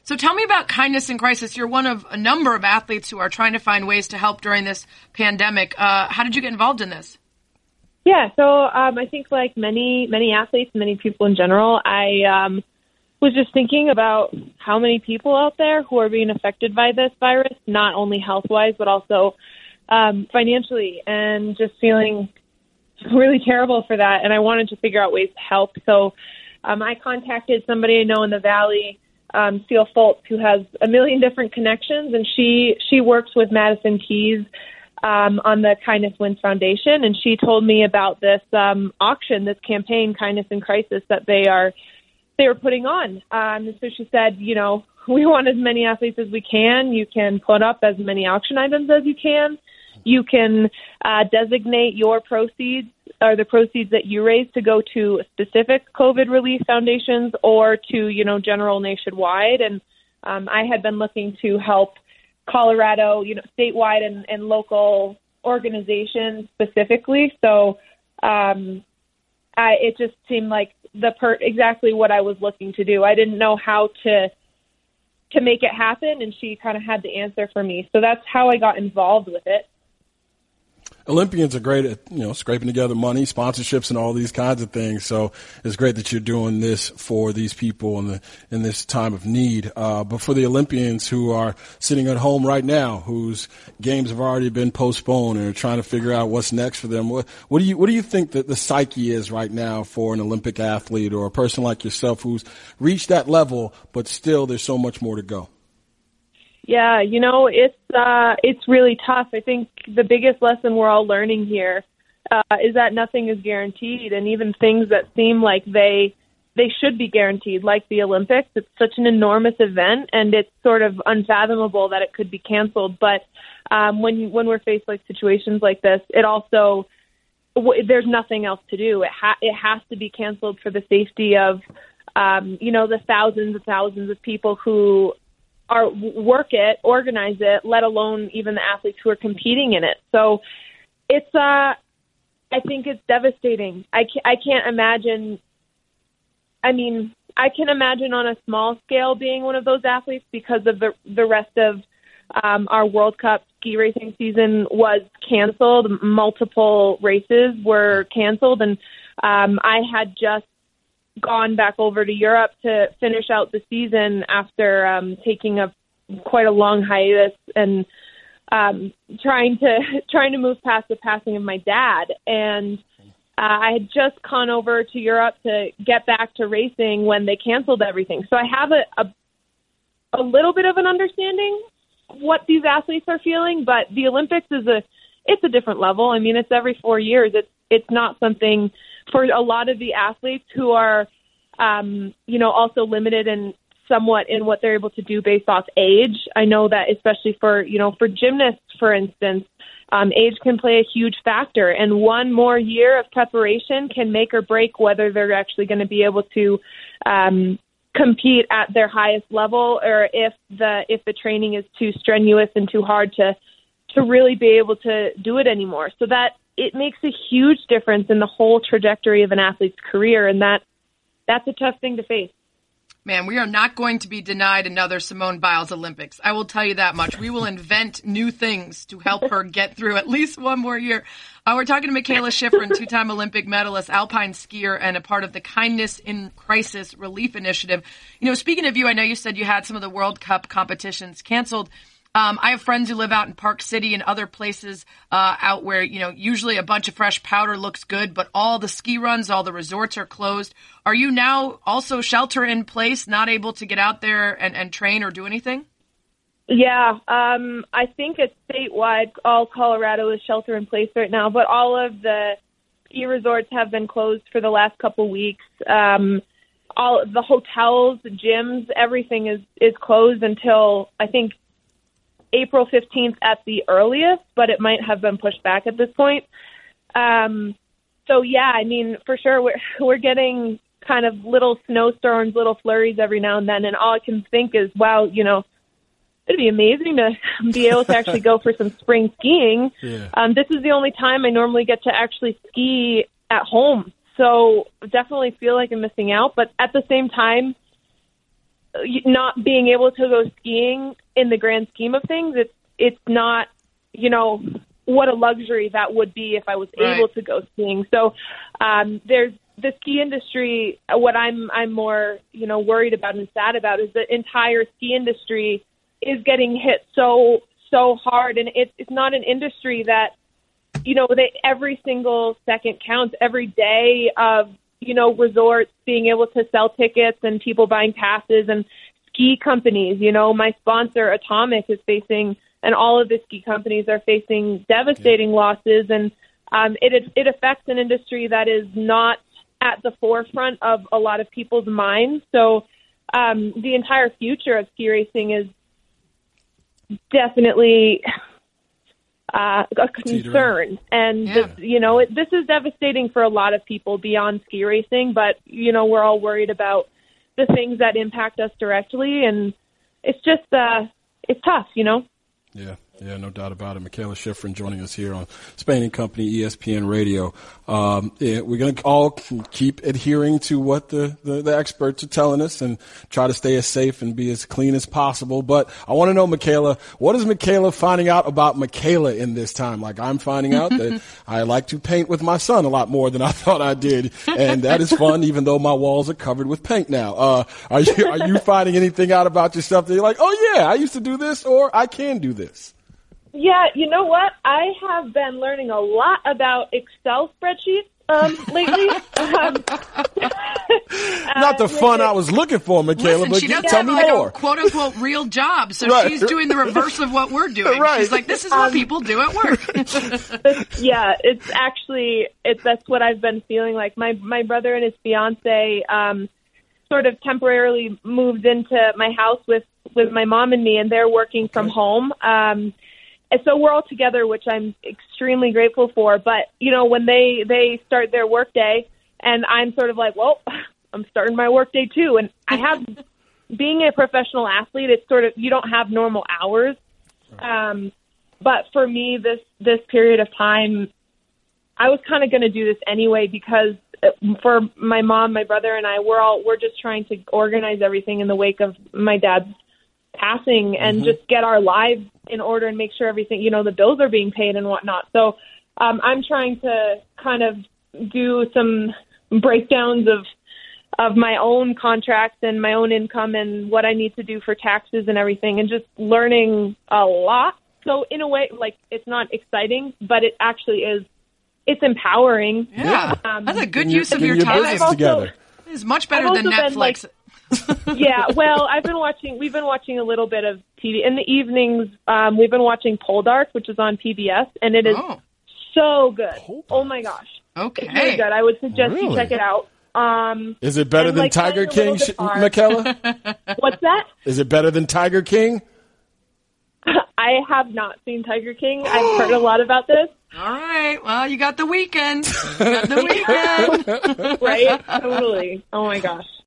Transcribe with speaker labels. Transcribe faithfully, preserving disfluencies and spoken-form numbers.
Speaker 1: So tell me about Kindness in Crisis. You're one of a number of athletes who are trying to find ways to help during this pandemic. Uh, how did you get involved in this?
Speaker 2: Yeah, so um, I think like many, many athletes, many people in general, I um, was just thinking about how many people out there who are being affected by this virus, not only health-wise, but also um, financially, and just feeling really terrible for that. And I wanted to figure out ways to help. So um, I contacted somebody I know in the Valley, um, Seal Foltz, who has a million different connections, and she she works with Madison Keys um, on the Kindness Wins Foundation, and she told me about this um, auction, this campaign, Kindness in Crisis, that they are they were putting on. Um, so she said, you know, we want as many athletes as we can. You can put up as many auction items as you can. You can uh, designate your proceeds or the proceeds that you raise to go to specific COVID relief foundations or to, you know, general nationwide. And um, I had been looking to help Colorado, you know, statewide and, and local organizations specifically. So um, I, it just seemed like the per- exactly what I was looking to do. I didn't know how to to make it happen, and she kind of had the answer for me. So that's how I got involved with it.
Speaker 3: Olympians are great at, you know, scraping together money, sponsorships, and all these kinds of things. So it's great that you're doing this for these people in the in this time of need. Uh, but for the Olympians who are sitting at home right now, whose games have already been postponed and are trying to figure out what's next for them, what, what do you what do you think that the psyche is right now for an Olympic athlete or a person like yourself who's reached that level, but still there's so much more to go?
Speaker 2: Yeah, you know, it's uh, it's really tough. I think the biggest lesson we're all learning here uh, is that nothing is guaranteed, and even things that seem like they they should be guaranteed, like the Olympics. It's such an enormous event, and it's sort of unfathomable that it could be canceled. But um, when when we're faced with situations like this, it also w- there's nothing else to do. It ha- it has to be canceled for the safety of um, you know the thousands and thousands of people who are work it, organize it, let alone even the athletes who are competing in it. So it's, uh, I think it's devastating. I can't, I can't imagine, I mean, I can imagine on a small scale being one of those athletes because of the the rest of um, our World Cup ski racing season was canceled. Multiple races were canceled, and um, I had just gone back over to Europe to finish out the season after um, taking a quite a long hiatus and um, trying to trying to move past the passing of my dad. And uh, I had just gone over to Europe to get back to racing when they canceled everything. So I have a a, a little bit of an understanding what these athletes are feeling, but the Olympics is a it's a different level. I mean, it's every four years. It's it's not something for a lot of the athletes who are, um, you know, also limited in somewhat in what they're able to do based off age. I know that especially for, you know, for gymnasts, for instance, um, age can play a huge factor. And one more year of preparation can make or break whether they're actually going to be able to um, compete at their highest level, or if the if the training is too strenuous and too hard to to really be able to do it anymore. So that it makes a huge difference in the whole trajectory of an athlete's career, and that that's a tough thing to face.
Speaker 1: Man, we are not going to be denied another Simone Biles Olympics. I will tell you that much. We will invent new things to help her get through at least one more year. Uh, we're talking to Mikaela Shiffrin, two-time Olympic medalist, alpine skier, and a part of the Kindness in Crisis Relief Initiative. You know, speaking of you, I know you said you had some of the World Cup competitions canceled. Um, I have friends who live out in Park City and other places uh, out where, you know, usually a bunch of fresh powder looks good, but all the ski runs, all the resorts are closed. Are you now also shelter in place, not able to get out there and, and train or do anything?
Speaker 2: Yeah, um, I think it's statewide. All Colorado is shelter in place right now, but all of the ski resorts have been closed for the last couple weeks. Um, all the hotels, gyms, everything is, is closed until, I think, April fifteenth at the earliest, but it might have been pushed back at this point. Um, so, yeah, I mean, for sure, we're, we're getting kind of little snowstorms, little flurries every now and then, and all I can think is, wow, you know, it'd be amazing to be able to actually go for some spring skiing. Yeah. Um, this is the only time I normally get to actually ski at home, so definitely feel like I'm missing out. But at the same time, not being able to go skiing in the grand scheme of things, it's it's not, you know, what a luxury that would be if I was
Speaker 1: Right.
Speaker 2: able to go skiing. So um, there's the ski industry. What I'm I'm more, you know, worried about and sad about is the entire ski industry is getting hit so so hard, and it's it's not an industry that, you know, that every single second counts. Every day of, you know, resorts being able to sell tickets and people buying passes, and ski companies, you know, my sponsor Atomic is facing, and all of the ski companies are facing devastating losses, and um, it it affects an industry that is not at the forefront of a lot of people's minds. So um, the entire future of ski racing is definitely uh, a concern. And,
Speaker 1: Yeah.
Speaker 2: this, you know, it, this is devastating for a lot of people beyond ski racing, but, you know, we're all worried about the things that impact us directly. And it's just, uh, it's tough, you know?
Speaker 3: Yeah, yeah, no doubt about it. Mikaela Shiffrin joining us here on Spain and Company E S P N Radio. Um, yeah, we're going to all keep adhering to what the, the, the experts are telling us and try to stay as safe and be as clean as possible. But I want to know, Mikaela, what is Mikaela finding out about Mikaela in this time? Like, I'm finding out that I like to paint with my son a lot more than I thought I did. And that is fun, even though my walls are covered with paint now. Uh, are you, are you finding anything out about yourself that you're like, oh yeah, I used to do this, or I can do this?
Speaker 2: Yeah, you know what? I have been learning a lot about Excel spreadsheets um, lately. um,
Speaker 3: Not the
Speaker 2: uh,
Speaker 3: fun I was looking for, Mikaela,
Speaker 1: Listen,
Speaker 3: but
Speaker 1: she
Speaker 3: get,
Speaker 1: doesn't
Speaker 3: tell
Speaker 1: have
Speaker 3: me
Speaker 1: like
Speaker 3: more.
Speaker 1: a quote unquote real job, so
Speaker 3: Right.
Speaker 1: she's doing the reverse of what we're doing.
Speaker 3: Right.
Speaker 1: She's like, this is what
Speaker 2: Um,
Speaker 1: people do at work.
Speaker 2: Yeah, it's actually it's that's what I've been feeling like. My my brother and his fiance um, sort of temporarily moved into my house with with my mom and me, and they're working from home. Um, and so we're all together, which I'm extremely grateful for. But you know, when they they start their work day, and I'm sort of like, well, I'm starting my work day too. And I have, being a professional athlete, it's sort of, you don't have normal hours. Um, but for me, this this period of time, I was kind of going to do this anyway, because for my mom, my brother, and I, we're all we're just trying to organize everything in the wake of my dad's passing, and
Speaker 3: Mm-hmm.
Speaker 2: just get our lives in order and make sure everything, you know, the bills are being paid and whatnot. So um, I'm trying to kind of do some breakdowns of of my own contracts and my own income and what I need to do for taxes and everything, and just learning a lot. So in a way, like, it's not exciting, but it actually is. It's empowering.
Speaker 1: Yeah,
Speaker 2: Um,
Speaker 1: that's a good
Speaker 3: Getting your-
Speaker 1: use of
Speaker 3: getting
Speaker 1: your
Speaker 3: your
Speaker 1: time.
Speaker 3: business
Speaker 2: also-
Speaker 3: together.
Speaker 1: It's much better
Speaker 2: I've
Speaker 1: than
Speaker 2: also been,
Speaker 1: Netflix.
Speaker 2: Yeah, well, I've been watching. We've been watching a little bit of T V in the evenings. Um, we've been watching Poldark, which is on P B S, and it is
Speaker 1: Oh,
Speaker 2: so good.
Speaker 3: Poldark.
Speaker 2: Oh my gosh,
Speaker 1: okay.
Speaker 2: it's really good. I would suggest
Speaker 3: Really?
Speaker 2: you check it out. Um,
Speaker 3: Is it better
Speaker 2: and,
Speaker 3: than
Speaker 2: like,
Speaker 3: Tiger
Speaker 2: playing
Speaker 3: King,
Speaker 2: a
Speaker 3: sh-
Speaker 2: little guitar.
Speaker 3: Mikaela?
Speaker 2: What's that?
Speaker 3: Is it better than Tiger King?
Speaker 2: I have not seen Tiger King. I've heard a lot about this.
Speaker 1: All right. Well, you got the weekend. You got the weekend.
Speaker 2: Right? Totally. Oh my gosh.